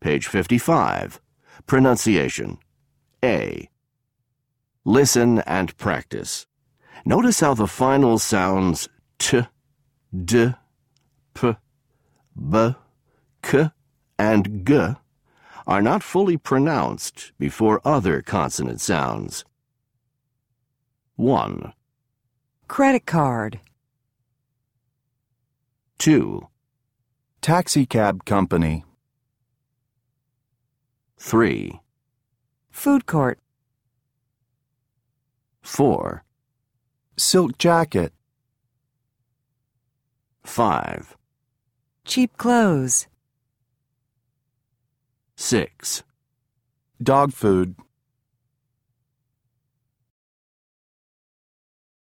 Page 55. Pronunciation. A. Listen and practice. Notice how the final sounds t, d, p, b, k, and g are not fully pronounced before other consonant sounds. 1. Credit card. 2. Taxicab company. 3. Food court. 4. Silk jacket. 5. Cheap clothes. 6. Dog food.